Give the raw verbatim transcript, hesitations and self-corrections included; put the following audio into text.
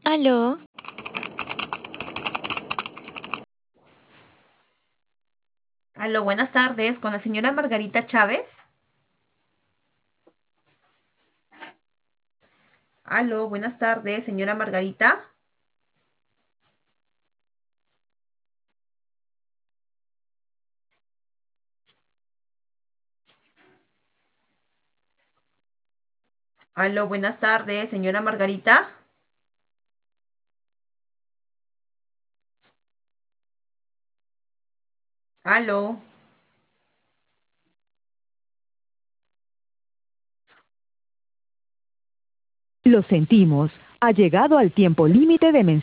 Aló, Aló, buenas tardes, con la señora Margarita Chávez. Aló, buenas tardes, señora Margarita. Aló, buenas tardes, señora Margarita. Aló. Lo sentimos, ha llegado al tiempo límite de mensajes.